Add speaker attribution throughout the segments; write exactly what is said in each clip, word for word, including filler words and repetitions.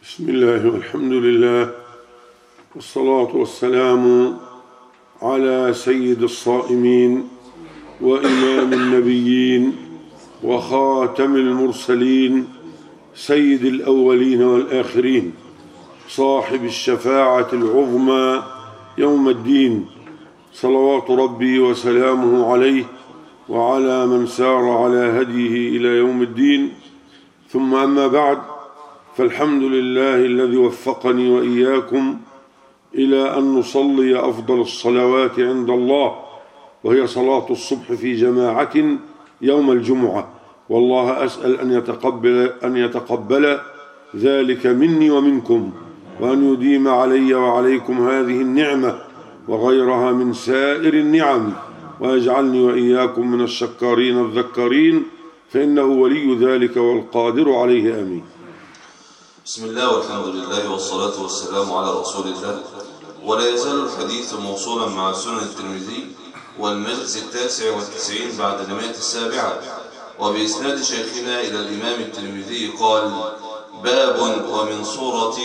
Speaker 1: بسم الله والحمد لله والصلاة والسلام على سيد الصائمين وإمام النبيين وخاتم المرسلين سيد الأولين والآخرين صاحب الشفاعة العظمى يوم الدين، صلوات ربي وسلامه عليه وعلى من سار على هديه إلى يوم الدين. ثم أما بعد، فالحمد لله الذي وفقني وإياكم إلى أن نصلي أفضل الصلوات عند الله، وهي صلاة الصبح في جماعة يوم الجمعة، والله أسأل أن يتقبل, أن يتقبل ذلك مني ومنكم، وأن يديم علي وعليكم هذه النعمة وغيرها من سائر النعم، ويجعلني وإياكم من الشكارين الذكارين، فإنه ولي ذلك والقادر عليه. آمين.
Speaker 2: بسم الله والحمد لله والصلاة والسلام على رسول الله. ولا يزال الحديث موصولا مع سنن الترمذي والمجلس التاسع والتسعين بعد المائة السابعة، وبإسناد شيخنا إلى الإمام الترمذي قال: باب ومن سورة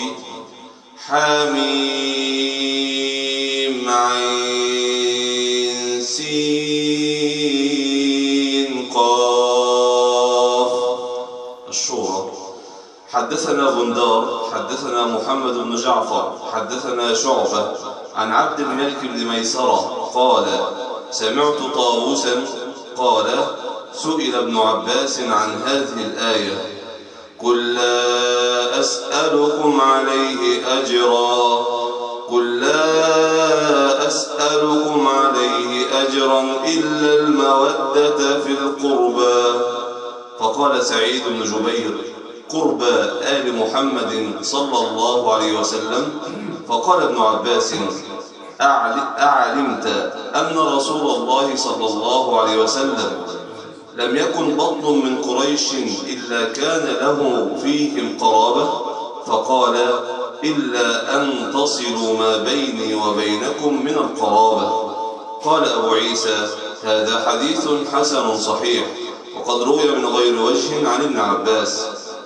Speaker 2: حميم عين سين قاف الشورى. حدثنا بندار حدثنا محمد بن جعفر حدثنا شعبة عن عبد الملك بن ميسرة قال: سمعت طاووسا قال: سئل ابن عباس عن هذه الآية: قل لا أسألكم عليه أجرا قل لا أسألكم عليه أجرا إلا المودة في القربى. فقال سعيد بن جبير: قربى آل محمد صلى الله عليه وسلم. فقال ابن عباس: أعلمت أن رسول الله صلى الله عليه وسلم لم يكن بطن من قريش إلا كان له فيهم قرابة؟ فقال: إلا أن تصلوا ما بيني وبينكم من القرابة. قال أبو عيسى: هذا حديث حسن صحيح، وقد روي من غير وجه عن ابن عباس.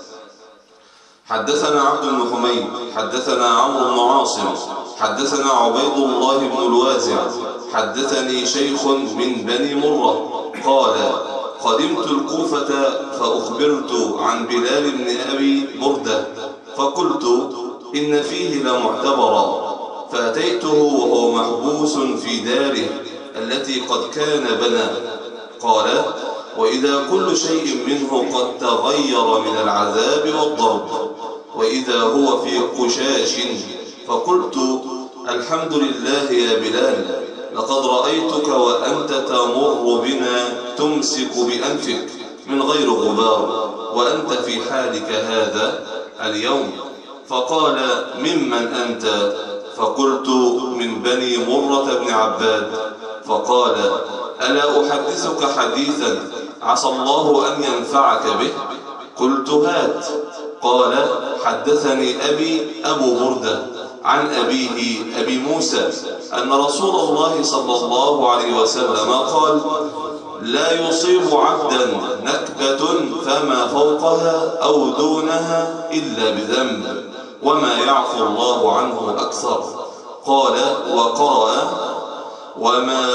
Speaker 2: حدثنا عبد بن حميد حدثنا عمرو بن عاصم حدثنا عبيد الله بن الوازع حدثني شيخ من بني مرة قال: قدمت الكوفة فأخبرت عن بلال بن أبي بردة، فقلت: إن فيه لمعتبرا. فأتيته وهو محبوس في داره التي قد كان بنى. قال: وإذا كل شيء منه قد تغير من العذاب والضرب، وإذا هو في قشاش. فقلت: الحمد لله يا بلال، لقد رأيتك وأنت تمر بنا تمسك بأنفك من غير غبار، وأنت في حالك هذا اليوم. فقال: ممن أنت؟ فقلت: من بني مرة بن عباد. فقال: ألا أحدثك حديثا عسى الله أن ينفعك به؟ قلت: هات. قال: حدثني أبي أبو بردة عن أبيه أبي موسى أن رسول الله صلى الله عليه وسلم قال: لا يصيب عبدا نكبة فما فوقها أو دونها إلا بذنب، وما يعفو الله عنه أكثر. قال: وقرأ: وما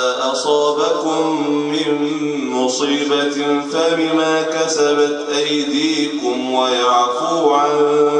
Speaker 2: أصابكم من مصيبة فبما كسبت أيديكم ويعفو عن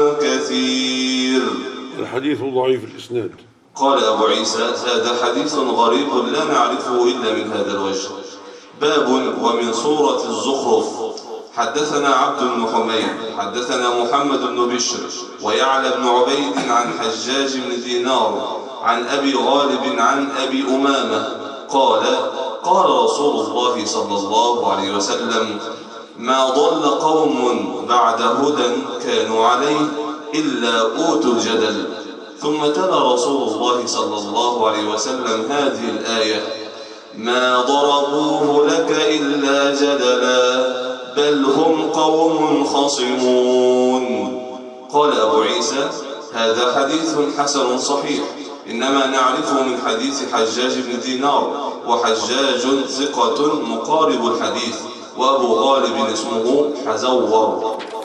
Speaker 2: كثير.
Speaker 1: الحديث ضعيف الإسناد.
Speaker 2: قال أبو عيسى: هذا حديث غريب لا نعرفه إلا من هذا الوجه. باب ومن سورة الزخرف. حدثنا عبد بن حميد حدثنا محمد بن بشر ويعلى بن عبيد عن حجاج بن دينار عن أبي غالب عن أبي أمامة قال: قال رسول الله صلى الله عليه وسلم: ما ضل قوم بعد هدى كانوا عليه إلا أوتوا الجدل. ثم تلا رسول الله صلى الله عليه وسلم هذه الآية: ما ضربوه لك إلا جدلا بل هم قوم خصمون. قال أبو عيسى: هذا حديث حسن صحيح، إنما نعرفه من حديث حجاج بن دينار، وحجاج ثقة مقارب الحديث، وأبو غالب اسمه حزور.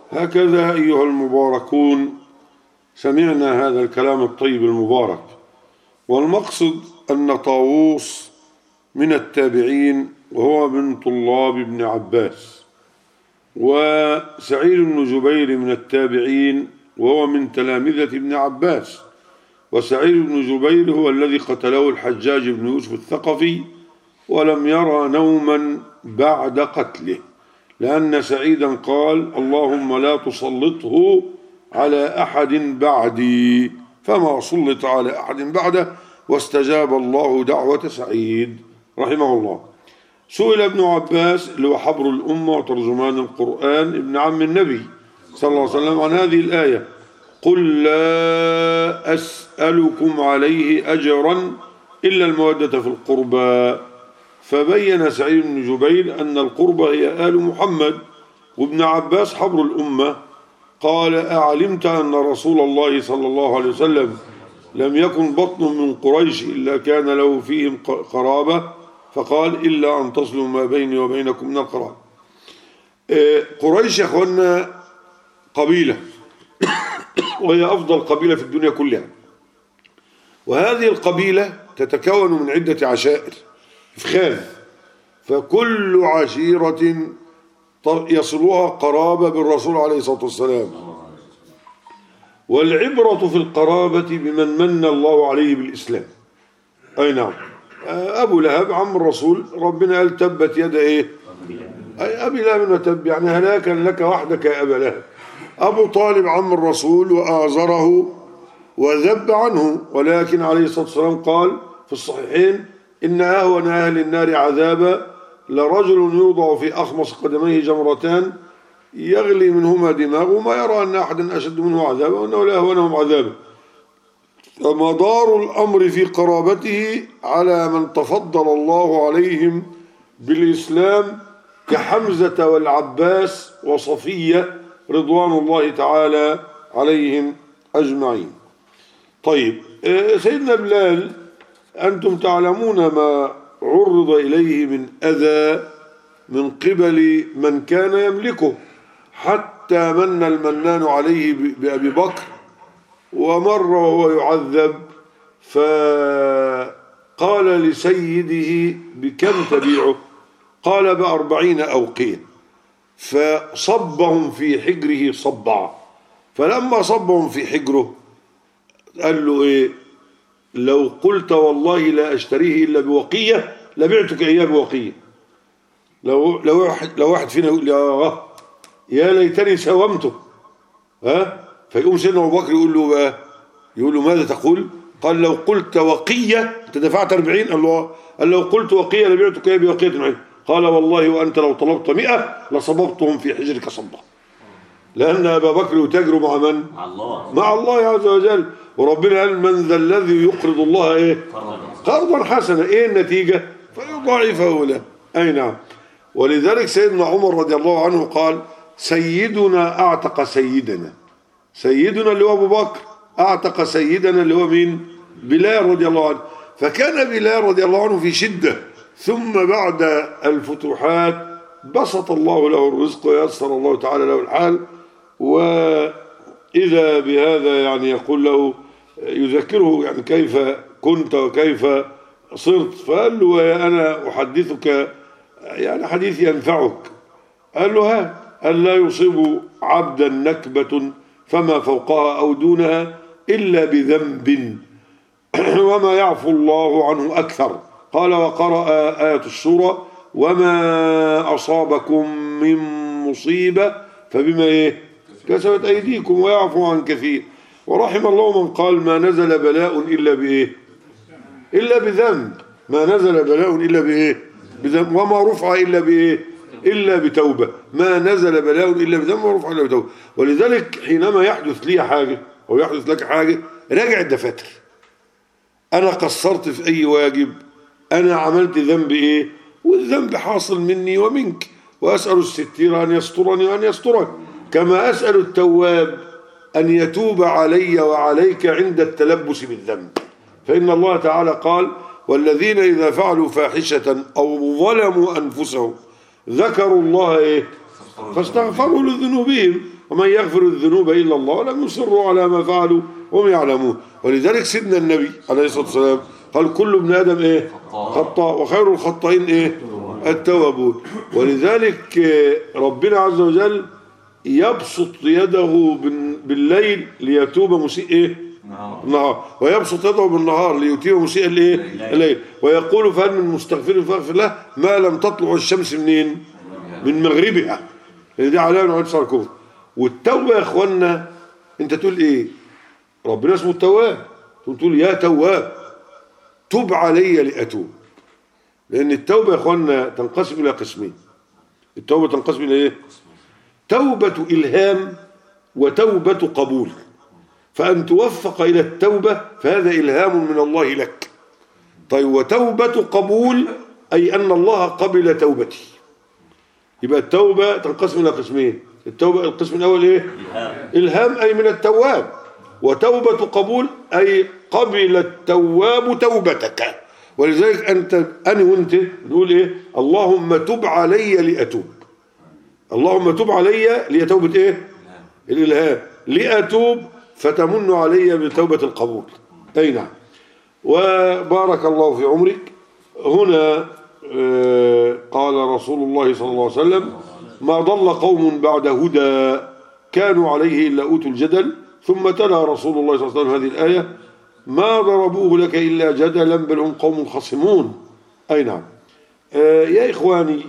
Speaker 1: هكذا أيها المباركون سمعنا هذا الكلام الطيب المبارك. والمقصد أن طاووس من التابعين وهو من طلاب ابن عباس، وسعيد بن جبير من التابعين وهو من تلامذة ابن عباس. وسعيد بن جبير هو الذي قتله الحجاج بن يوسف الثقفي ولم يرى نوما بعد قتله، لأن سعيدا قال: اللهم لا تسلطه على أحد بعدي، فما سلط على أحد بعده، واستجاب الله دعوة سعيد رحمه الله. سئل ابن عباس اللي هو حبر الأمة وترجمان القرآن ابن عم النبي صلى الله عليه وسلم عن هذه الآية: قل لا أسألكم عليه أجرا إلا المودة في القربى. فبين سعيد بن جبير أن القربى هي آل محمد، وابن عباس حبر الأمة قال: أعلمت أن رسول الله صلى الله عليه وسلم لم يكن بطن من قريش إلا كان له فيهم قرابة، فقال: إلا أن تصلوا ما بيني وبينكم من القرابة. قريش يا أخوانا قبيلة وهي أفضل قبيلة في الدنيا كلها، وهذه القبيلة تتكون من عدة عشائر إفخاذ، فكل عشيرة يصلها قرابة بالرسول عليه الصلاة والسلام. والعبرة في القرابة بمن من الله عليه بالإسلام. أي نعم، أبو لهب عم الرسول ربنا قال: تبت يد إيه؟ أي أبي لهب وتب، يعني هلاكا لك وحدك يا أبا لهب. أبو طالب عم الرسول وآزره وذب عنه، ولكن عليه الصلاة والسلام قال في الصحيحين: إن أهون أهل النار عذابا لرجل يوضع في أخمص قدميه جمرتان يغلي منهما دماغه ما يرى أن أحدا أشد منه عذابا وأنه لا أهونهم عذابا. فمدار الأمر في قرابته على من تفضل الله عليهم بالإسلام كحمزة والعباس وصفية رضوان الله تعالى عليهم أجمعين. طيب، سيدنا بلال أنتم تعلمون ما عرض إليه من أذى من قبل من كان يملكه، حتى من المنان عليه بأبي بكر، ومر وهو يعذب فقال لسيده: بكم تبيعه؟ قال: بأربعين أوقية. فصبهم في حجره صبعا، فلما صبهم في حجره قال له: إيه؟ لو قلت والله لا أشتريه إلا بوقية لبعتك إياه بوقية. لو لو واحد لو واحد فينا يقول: يا يا ليتني ساومته، ها؟ فيقوم سيدنا أبو بكر يقول له بقى يقول له: ماذا تقول؟ قال: لو قلت وقية أنت دفعت أربعين. قال له: قال: لو قلت وقية لبعتك إياه بوقية معين. قال: والله وأنت لو طلبت مئة لصببتهم في حجرك صبا. لأن أبا بكر يتاجر مع من؟ مع الله مع الله عز وجل. وربنا قال: من ذا الذي يقرض الله إيه؟ قرضا حسنا. إيه النتيجة؟ فيضاعفه له. أي نعم. ولذلك سيدنا عمر رضي الله عنه قال: سيدنا أعتق سيدنا. سيدنا اللي هو أبو بكر أعتق سيدنا اللي هو مين؟ بلال رضي الله عنه. فكان بلال رضي الله عنه في شدة، ثم بعد الفتوحات بسط الله له الرزق ويسر الله تعالى له الحال، وإذا بهذا يعني يقول له يذكره يعني كيف كنت وكيف صرت. فقال له: أنا أحدثك يعني حديث ينفعك. قال له: ها. قال: لا يصيب عبدا نكبة فما فوقها أو دونها إلا بذنب وما يعفو الله عنه أكثر. قال: وقرأ آية السورة: وما أصابكم من مصيبة فبما إيه؟ كسبت أيديكم ويعفو عن كثير. ورحم الله من قال: ما نزل بلاء إلا بإيه؟ إلا بذنب. ما نزل بلاء إلا بإيه؟ بذنب. وما رفع إلا بإيه؟ إلا بتوبة. ما نزل بلاء إلا بذنب وما رفع إلا بتوبة. ولذلك حينما يحدث لي حاجة أو يحدث لك حاجة راجع الدفاتر. أنا قصرت في أي واجب؟ أنا عملت ذنب إيه؟ والذنب حاصل مني ومنك، وأسأل الستير أن يسترني وأن يسترك، كما أسأل التواب أن يتوب علي وعليك عند التلبس بالذنب. فإن الله تعالى قال: والذين إذا فعلوا فاحشة أو ظلموا أنفسهم ذكروا الله إيه؟ فاستغفروا لذنوبهم ومن يغفر الذنوب إلا الله ولم يصروا على ما فعلوا وهم يعلمون. ولذلك سيدنا النبي عليه الصلاة والسلام قال كل ابن آدم إيه؟ خطاء وخير الخطائين إيه؟ التوابون. ولذلك ربنا عز وجل يبسط يده بالليل ليتوب مسيء إيه؟ النهار، ويبسط يده بالنهار ليتيب مسيء الايه؟ الليل، ويقول فهل من مستغفر فاغفر له ما لم تطلع الشمس منين؟ من مغربها. دي علامه من علامات الكفر. والتوبه يا اخوانا انت تقول ايه؟ ربنا اسمه التواب، تقول يا تواب تب علي لاتوب. لان التوبه يا اخوانا تنقسم الى قسمين. التوبه تنقسم الى ايه؟ توبه الهام وتوبه قبول. فأن توفق إلى التوبة فهذا إلهام من الله لك. طيب وتوبة قبول أي أن الله قبل توبتي. يبقى التوبة تنقسم إلى قسمين. التوبة القسم الأول إيه؟ إلهام أي من التواب، وتوبة قبول أي قبل التواب توبتك. ولذلك أنت أنا وأنت نقول إيه؟ اللهم تب علي لأتوب. اللهم تب علي لتوبة إيه؟ الإلهام. لأتوب فتمن علي بتوبة القبول. أي نعم. وبارك الله في عمرك. هنا قال رسول الله صلى الله عليه وسلم ما ضل قوم بعد هدى كانوا عليه إلا أوتوا الجدل. ثم تلا رسول الله صلى الله عليه وسلم هذه الآية ما ضربوه لك إلا جدلا بل هم قوم خصمون. أي نعم. يا إخواني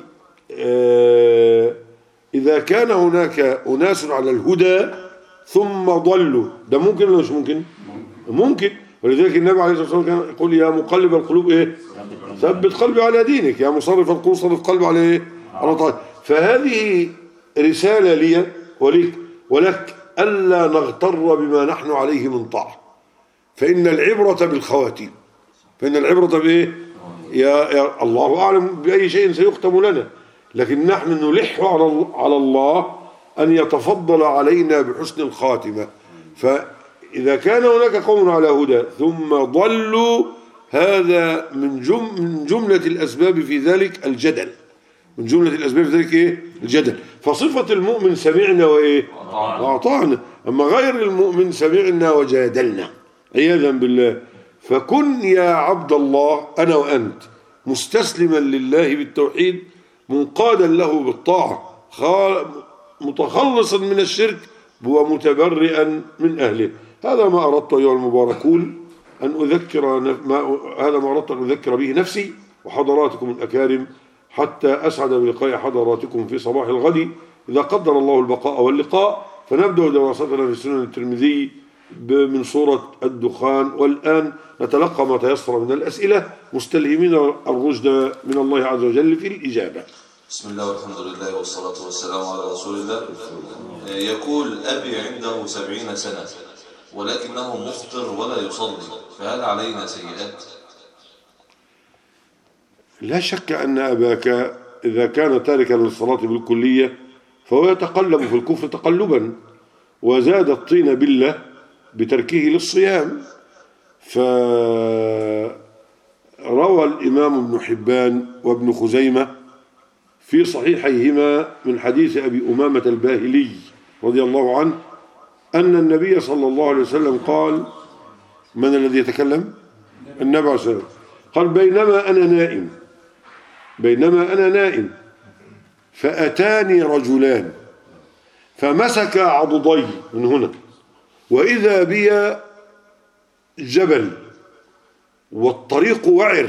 Speaker 1: إذا كان هناك أناس على الهدى ثم ضلوا ده ممكن ولا مش ممكن؟ ممكن. ولذلك النبي عليه الصلاة والسلام كان يقول يا مقلب القلوب ايه؟ ثبت قلبي على دينك. يا مصرف القلوب صرف قلبي على ايه؟ على طاعتك. فهذه رسالة لي ولك ولك ألا نغتر بما نحن عليه من طاعة. فإن العبرة بالخواتيم. فإن العبرة بايه؟ يا, يا الله أعلم بأي شيء سيختم لنا، لكن نحن نلح على على الله أن يتفضل علينا بحسن الخاتمة. فإذا كان هناك قوم على هدى ثم ضلوا هذا من جم من جملة الأسباب في ذلك الجدل. من جملة الأسباب في ذلك إيه؟ الجدل. فصفة المؤمن سمعنا وإيه؟ وأطعنا. أما غير المؤمن سمعنا وجادلنا عياذا بالله. فكن يا عبد الله أنا وأنت مستسلما لله بالتوحيد منقادا له بالطاعة متخلصا من الشرك ومتبرئا من أهله. هذا ما أردت أيها المباركون أن أذكر ما هذا ما أردت أن أذكر به نفسي وحضراتكم الأكارم حتى أسعد بلقاء حضراتكم في صباح الغد إذا قدر الله البقاء واللقاء. فنبدأ دراستنا في سنن الترمذي من سورة الدخان. والآن نتلقى ما تيسر من الأسئلة مستلهمين الرشد من الله عز وجل في الإجابة.
Speaker 2: بسم الله والحمد لله والصلاة والسلام على رسول الله. يقول أبي عنده سبعين سنة ولكنه مفطر ولا يصلي، فهل علينا سيئات؟
Speaker 1: لا شك أن أباك إذا كان تاركا للصلاة بالكلية فهو يتقلب في الكفر تقلبا، وزاد الطين بالله بتركه للصيام. فروى الإمام ابن حبان وابن خزيمة في صحيحيهما من حديث أبي أمامة الباهلي رضي الله عنه أن النبي صلى الله عليه وسلم قال: من الذي يتكلم؟ النبي عليه الصلاة والسلام قال: بينما أنا نائم بينما أنا نائم فأتاني رجلان فمسك عضدي من هنا، وإذا بي جبل والطريق وعر،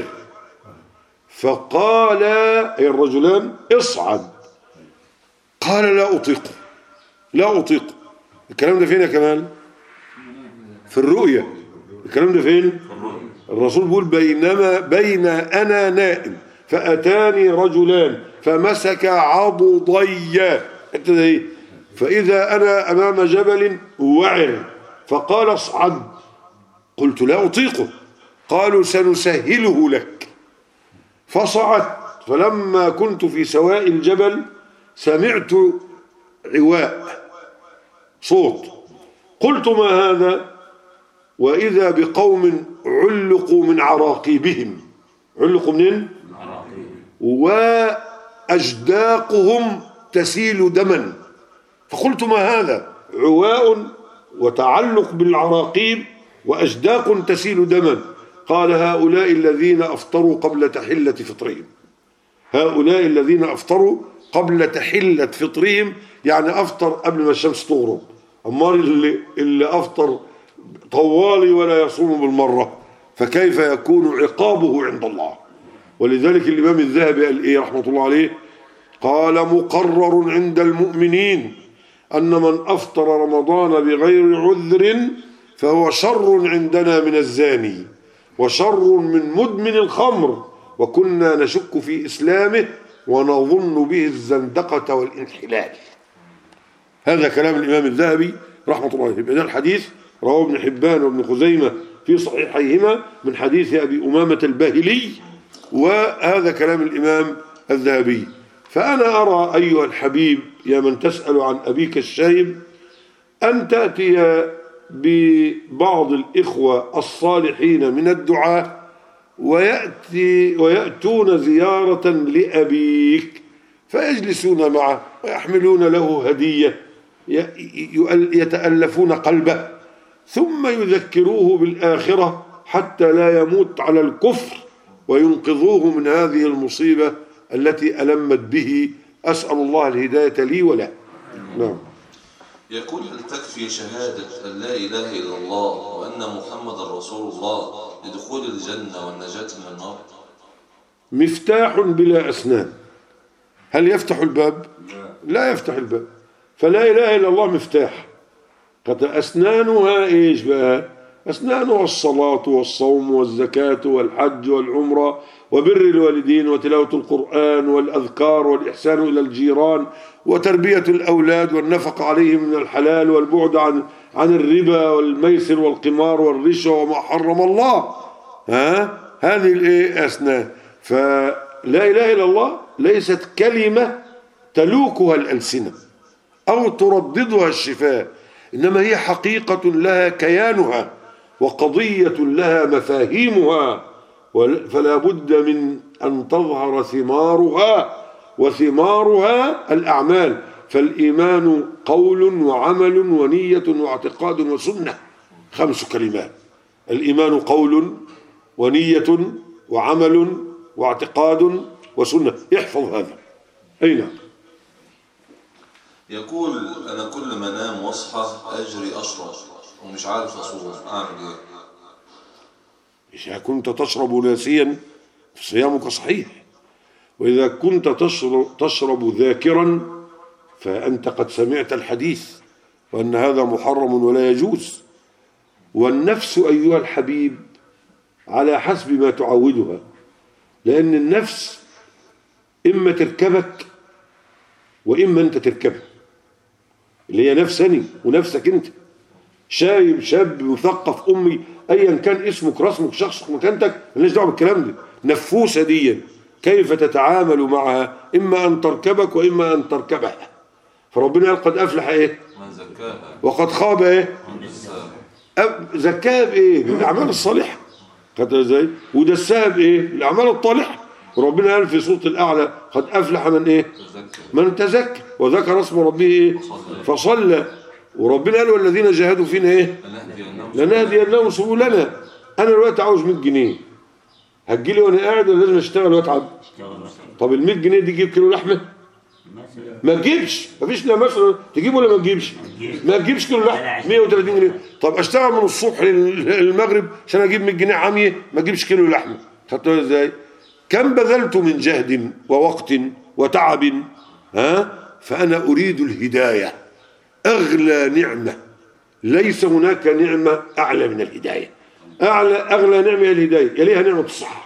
Speaker 1: فقال أي الرجلان: اصعد. قال: لا أطيق لا أطيق. الكلام ده فين يا كمال؟ في الرؤية. الكلام ده فين؟ الرسول بيقول: بينما بين أنا نائم فأتاني رجلان فمسك عضدي فإذا أنا أمام جبل وعر، فقال: اصعد. قلت: لا أطيقه. قالوا: سنسهله لك. فصعدت، فلما كنت في سواء الجبل سمعت عواء صوت، قلت: ما هذا؟ وإذا بقوم علقوا من عراقيبهم. علقوا منين؟ وأجداقهم تسيل دما، فقلت ما هذا؟ عواء وتعلق بالعراقيب وأجداق تسيل دما. قال هؤلاء الذين أفطروا قبل تحلة فطرهم. هؤلاء الذين أفطروا قبل تحلة فطرهم، يعني أفطر قبل ما الشمس تغرب. أمال اللي, اللي أفطر طوالي ولا يصوم بالمرة، فكيف يكون عقابه عند الله؟ ولذلك الإمام الذهبي قال إيه رحمة الله عليه؟ قال مقرر عند المؤمنين أن من أفطر رمضان بغير عذر فهو شر عندنا من الزاني وشر من مدمن الخمر، وكنا نشك في إسلامه ونظن به الزندقة والانحلال. هذا كلام الإمام الذهبي رحمة الله عليه. هذا الحديث رواه ابن حبان وابن خزيمة في صحيحيهما من حديث أبي أمامة الباهلي، وهذا كلام الإمام الذهبي. فأنا أرى أيها الحبيب يا من تسأل عن أبيك الشايب أن تأتي ببعض الإخوة الصالحين من الدعاة ويأتي ويأتون زيارة لأبيك فيجلسون معه ويحملون له هدية يتألفون قلبه، ثم يذكروه بالآخرة حتى لا يموت على الكفر وينقذوه من هذه المصيبة التي ألمت به. أسأل الله الهداية لي ولا. نعم.
Speaker 2: يقول هل تكفي شهادة أن لا إله إلا الله وأن محمد رسول الله لدخول الجنة والنجاة من النار؟
Speaker 1: مفتاح بلا أسنان، هل يفتح الباب؟ لا يفتح الباب. فلا إله إلا الله مفتاح، قد أسنانها إيش بقى؟ أسنانها الصلاة والصوم والزكاة والحج والعمرة وبر الوالدين وتلاوة القرآن والأذكار والإحسان إلى الجيران وتربية الأولاد والنفقة عليهم من الحلال والبعد عن عن الربا والميسر والقمار والرشوة وما حرم الله. ها هذه الإيه أسنان. فلا إله إلا الله ليست كلمة تلوكها الألسنة أو ترددها الشفاه، إنما هي حقيقة لها كيانها وقضية لها مفاهيمها، فلا بد من أن تظهر ثمارها، وثمارها الأعمال. فالإيمان قول وعمل ونية واعتقاد وسنة، خمس كلمات. الإيمان قول ونية وعمل واعتقاد وسنة. احفظ هذا. أي نعم.
Speaker 2: يقول أنا كل ما أنام واصحى أجري أشرب ومش عارف أصوم، أعمل إيه؟
Speaker 1: إذا كنت تشرب ناسيا صيامك صحيح، وإذا كنت تشرب, تشرب ذاكرا فأنت قد سمعت الحديث وأن هذا محرم ولا يجوز. والنفس أيها الحبيب على حسب ما تعودها، لأن النفس إما تركبك وإما أنت تركبها، اللي هي نفسني ونفسك أنت. شايب شاب مثقف أمي أيا كان اسمك رسمك شخصك مكانتك، مالناش دعوة بالكلام ده. نفوسة دي كيف تتعامل معها؟ إما أن تركبك وإما أن تركبها. فربنا قال قد أفلح إيه؟
Speaker 2: من زكاها
Speaker 1: وقد خاب إيه؟
Speaker 2: من دساها.
Speaker 1: زكاها بإيه؟ بالأعمال الصالحة. قد إزاي؟ ودساها بإيه؟ الأعمال الطالحة. وربنا قال في سورة الأعلى قد أفلح من إيه؟ من تزكى وذكر اسم ربه إيه؟ فصلى. وربنا قال والذين جاهدوا فينا إيه؟ لنهدينهم سبلنا. أنا دلوقتي عاوز مية جنيه، هتجيلي وأنا قاعد ولا لازم أشتغل وأتعب؟ طب ال مية جنيه دي تجيب كيلو لحمة؟ ما تجيبش. مفيش لا مثلا تجيب ولا ما تجيبش؟ ما تجيبش كيلو لحمة. مية وتلاتين جنيه. طب أشتغل من الصبح للمغرب عشان أجيب مية جنيه عامية، ما تجيبش كيلو لحمة. خدتوها إزاي؟ كم بذلت من جهد ووقت وتعب. ها؟ فأنا أريد الهداية، أغلى نعمة، ليس هناك نعمة أعلى من الهداية. أعلى أغلى نعمة هي الهداية، يليها نعمة الصحة.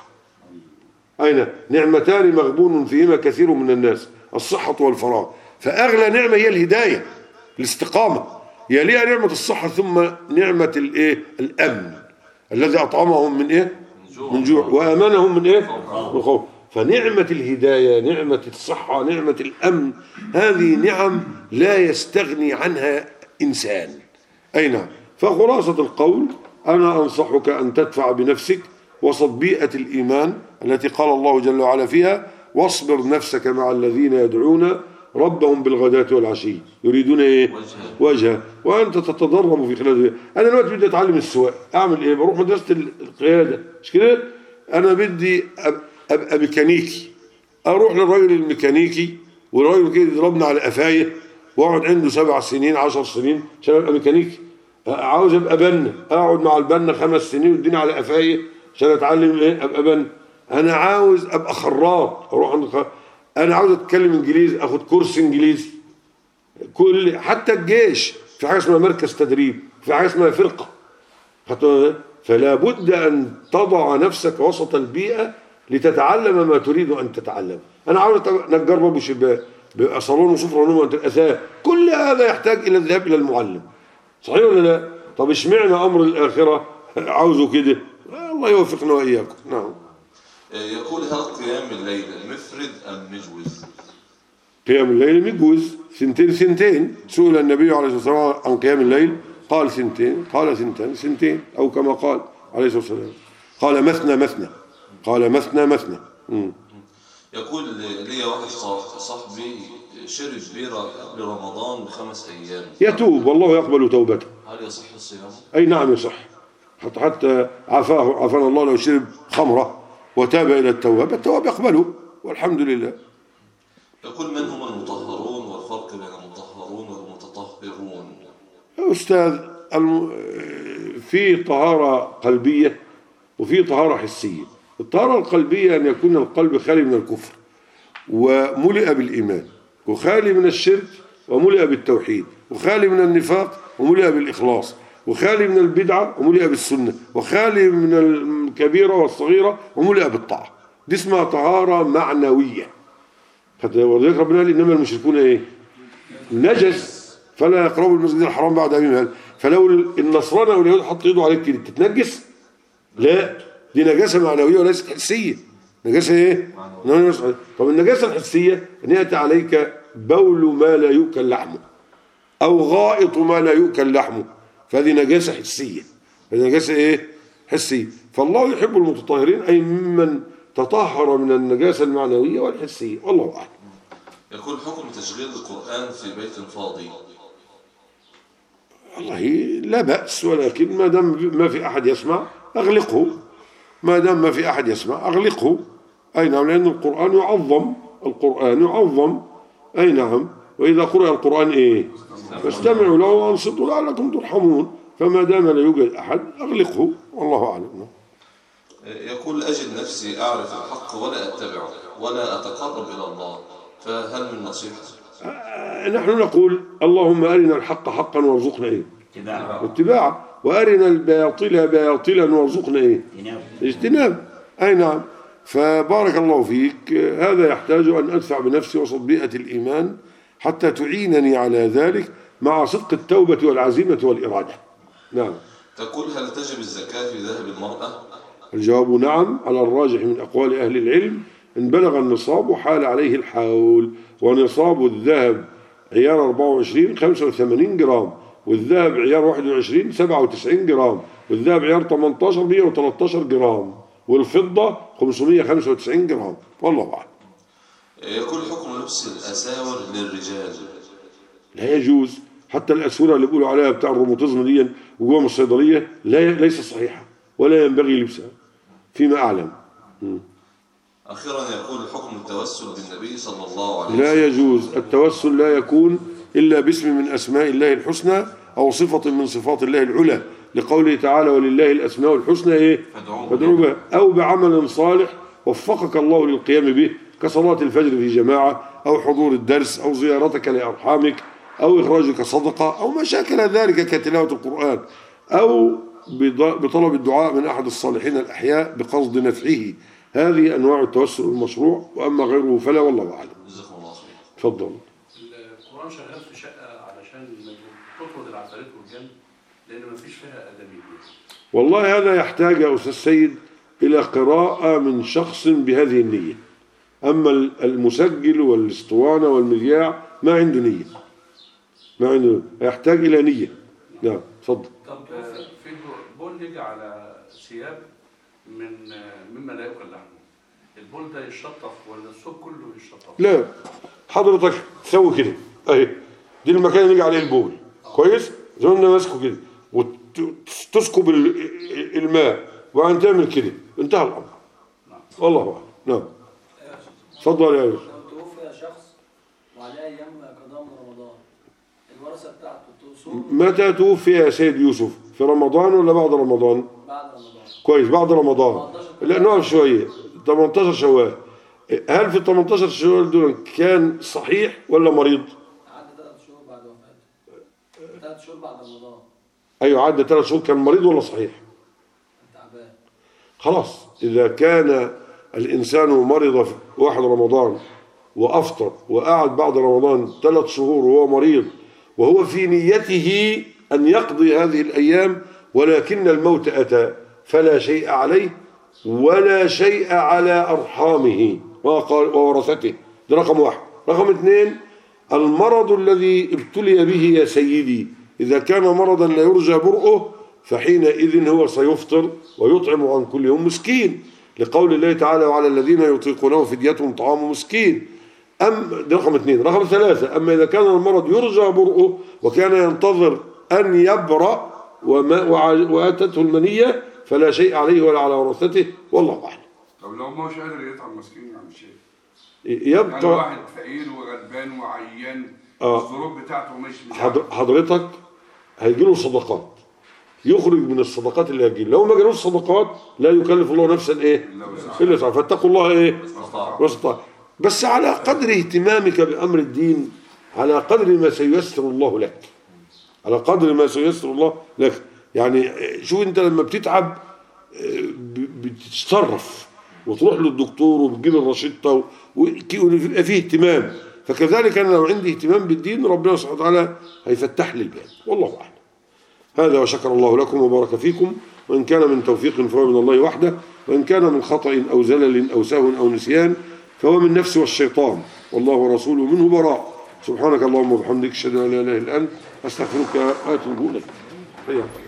Speaker 1: أين؟ نعمتان مغبون فيهما كثير من الناس، الصحة والفراغ. فأغلى نعمة هي الهداية، الاستقامة، يليها نعمة الصحة، ثم نعمة الإيه؟ الأمن الذي أطعمهم من إيه؟ من جوع وأمنهم من إيه؟ من خوف. فنعمة الهداية، نعمة الصحة، نعمة الأمن، هذه نعم لا يستغني عنها إنسان. أي نعم. فخلاصة القول أنا أنصحك أن تدفع بنفسك وسط بيئة الإيمان التي قال الله جل وعلا فيها واصبر نفسك مع الذين يدعون ربهم بالغداة والعشي يريدون ايه؟ وجهه. وانت تتدرب في خلال. انا دلوقتي بدي اتعلم السواقه، اعمل ايه؟ بروح مدرسه القياده، مش كده؟ انا بدي ابقى ميكانيكي، اروح للراجل الميكانيكي والراجل كده يضربني على قفايه واقعد عنده سبع سنين عشر سنين عشان ابقى ميكانيكي. عاوز ابقى بنا، اقعد مع البنا خمس سنين ويديني على قفايه عشان اتعلم ايه؟ ابقى بنا. انا عاوز ابقى خراط، اروح عند خراط. انا عاوز اتكلم انجليزي، اخد كورس انجليزي. كل حتى الجيش في حاجه اسمها مركز تدريب، في حاجه اسمها فرقه. فلا بد ان تضع نفسك وسط البيئه لتتعلم ما تريد ان تتعلم. انا عاوز نجار باب وشباك، بيبقى صالون وسفره ونوم الاثاث، كل هذا يحتاج الى الذهاب الى المعلم. صحيح ولا لا؟ طب اشمعنى امر الاخره عاوزه كده؟ الله يوفقنا واياكم. نعم.
Speaker 2: يقول هل قيام الليل مفرد ام مجوز؟
Speaker 1: قيام الليل مجوز، سنتين سنتين. سئل النبي عليه الصلاه والسلام عن قيام الليل قال سنتين، قال سنتين سنتين، او كما قال عليه الصلاه والسلام، قال مثنى مثنى، قال مثنى مثنى. مم.
Speaker 2: يقول لي واحد صاحبي شرب بيرة قبل رمضان بخمس ايام،
Speaker 1: يتوب والله يقبل توبته.
Speaker 2: هل يصح الصيام؟
Speaker 1: اي نعم يصح، حتى حتى عافاه عافانا الله. لو شرب خمره وتاب الى التواب، التواب يقبله والحمد لله.
Speaker 2: يقول من هم المطهرون والفرق بين المطهرون والمتطهرون؟
Speaker 1: أستاذ، في طهارة قلبية وفي طهارة حسية. الطهارة القلبية أن يكون القلب خالي من الكفر وملئ بالإيمان، وخالي من الشرك وملئ بالتوحيد، وخالي من النفاق وملئ بالإخلاص، وخالي من البدعة وملئ بالسنة، وخالي من الكبيرة والصغيرة وملئ بالطاعة. دي اسمها طهارة معنوية. ولذلك ربنا قال إنما المشركون إيه؟ نجس فلا يقربوا المسجد الحرام بعد عامهم هذا. فلو النصراني او اليهود حط ايده عليك كده تتنجس؟ لا، دي نجاسه معنويه وليست حسيه. نجاسه ايه؟ معنوية. طب النجاسه الحسيه ان ياتي عليك بول ما لا يؤكل لحمه او غائط ما لا يؤكل لحمه، فهذه نجاسه حسيه. هذه نجاسه ايه؟ حسيه. فالله يحب المتطهرين، اي ممن تطهر من النجاسه المعنويه والحسيه. والله اعلم.
Speaker 2: يقول حكم تشغيل القرآن في بيت فاضي؟
Speaker 1: والله لا بأس، ولكن ما دام ما في أحد يسمع أغلقه. ما دام ما في أحد يسمع أغلقه. أي نعم، لأن القرآن يعظم، القرآن يعظم. أي نعم. وإذا قرأ القرآن إيه؟ فاستمعوا له وأنصتوا لعلكم ترحمون. فما دام لا يوجد أحد أغلقه. والله أعلم.
Speaker 2: يقول أجد نفسي أعرف الحق ولا أتبعه ولا أتقرب إلى الله، فهل من نصيحة؟
Speaker 1: آه نحن نقول اللهم أرنا الحق حقا وارزقنا إيه؟ اتباعه. وأرنا الباطل باطلا وارزقنا إيه؟ اجتناب. أي نعم. فبارك الله فيك. هذا يحتاج أن أدفع بنفسي وسط بيئة الإيمان حتى تعينني على ذلك مع صدق التوبة والعزيمة والإرادة. نعم.
Speaker 2: تقول هل تجب الزكاة في ذهب المرأة؟
Speaker 1: الجواب نعم، على الراجح من أقوال أهل العلم. إن بلغ النصاب وحال عليه الحول. ونصاب الذهب عيار أربعة وعشرين خمسة وثمانين جرام، والذهب عيار واحد وعشرين سبعة وتسعين جرام، والذهب عيار ثمانية عشر مئة وثلاثة عشر جرام، والفضة خمسمئة وخمسة وتسعين جرام. والله أعلم.
Speaker 2: يقول حكم لبس الأساور للرجال؟
Speaker 1: لا يجوز. حتى الأسورة اللي بيقولوا عليها بتاع الروماتيزم دي وجوه الصيدلية لا ليس صحيحة ولا ينبغي لبسها فيما أعلم. م.
Speaker 2: أخيرا يقول حكم التوسل بالنبي صلى الله عليه وسلم؟
Speaker 1: لا يجوز. التوسل لا يكون إلا باسم من أسماء الله الحسنى أو صفة من صفات الله العلى، لقوله تعالى ولله الأسماء الحسنى إيه؟ فادعوا بها. أو بعمل صالح وفقك الله للقيام به كصلاة الفجر في جماعة، أو حضور الدرس، أو زيارتك لأرحامك، أو إخراجك صدقة، أو ما شاكل ذلك كتلاوة القرآن، أو بطلب الدعاء من أحد الصالحين الأحياء بقصد نفعه. هذه أنواع التوسل المشروع، وأما غيره فلا. والله أعلم. تفضل.
Speaker 3: القرآن شغال في شقة علشان تطرد العفاريت والجن، لأن ما فيش فيها أدمي.
Speaker 1: والله هذا يحتاج يا أستاذ سيد إلى قراءة من شخص بهذه النية. أما المسجل والاسطوانة والمذياع ما عنده نية، ما عنده، يحتاج إلى نية. نعم تفضل.
Speaker 3: طب في بول يجي على ثياب من مما لا يؤكل لحمه، البول ده يشطف ولا الثوب كله يشطف؟
Speaker 1: لا، حضرتك تسوي كده اهي، دي المكان اللي يجي عليه البول كويس، زي ما انا ماسكه كده، وتسكب الماء وبعدين تعمل كده، انتهى الامر. والله اعلم. نعم اتفضل يا يوسف.
Speaker 4: لو توفي شخص وعليه ايام قضاء من رمضان، الورثه بتاعته تصوم.
Speaker 1: متى توفي يا سيد يوسف؟ في رمضان ولا بعد رمضان؟
Speaker 4: بعد رمضان.
Speaker 1: كويس، بعد رمضان. لا نقف شويه، ثمانية عشر شوال. هل في ثمانية عشر شوال دول كان صحيح ولا مريض؟
Speaker 4: عدى ثلاث شهور بعد وفاته. ثلاث شهور بعد رمضان.
Speaker 1: ايوه عدى ثلاث شهور، كان مريض ولا صحيح؟
Speaker 4: تعبان.
Speaker 1: خلاص، اذا كان الانسان مرض في واحد رمضان وافطر وقعد بعد رمضان ثلاث شهور وهو مريض وهو في نيته ان يقضي هذه الايام، ولكن الموت اتى، فلا شيء عليه ولا شيء على ارحامه وورثته. ده رقم واحد. رقم اثنين، المرض الذي ابتلي به يا سيدي اذا كان مرضا لا يرجى برؤه فحينئذ هو سيفطر ويطعم عن كل يوم مسكين، لقول الله تعالى وعلى الذين يطيقونه فدية طعام مسكين. أم ده رقم اثنين. رقم ثلاثة، أما إذا كان المرض يرجى برؤه وكان ينتظر أن يبرأ وما وأتته المنية فلا شيء عليه ولا على ورثته، والله أعلم.
Speaker 5: طب لو ما هوش قادر يطعم مسكين يا عم الشيخ،
Speaker 1: يبقى
Speaker 5: يعني واحد فقير وغلبان وعيان
Speaker 1: آه.
Speaker 5: الظروف بتاعته مش
Speaker 1: حضرتك هيجي له صدقات، يخرج من الصدقات اللي هتجي. لو ما جالوش صدقات لا يكلف الله نفسا ايه الا وسعها، فاتقوا الله ايه واستطاع. بس على قدر اهتمامك بامر الدين، على قدر ما سييسر الله لك، على قدر ما سييسر الله لك. يعني شوف انت لما بتتعب بتتصرف وتروح للدكتور وبتجيب الرشيدة ويبقى فيه اهتمام، فكذلك انا لو عندي اهتمام بالدين ربنا سبحانه وتعالى هيفتح لي الباب، والله اعلم. هذا وشكر الله لكم وبارك فيكم، وإن كان من توفيق فهو من الله وحده، وإن كان من خطأ أو زلل أو سهو أو نسيان فهو من نفسه والشيطان، والله ورسوله منه براء. سبحانك اللهم وبحمدك أشهد أن لا إله إلا أنت أستغفرك وأتوب إليك.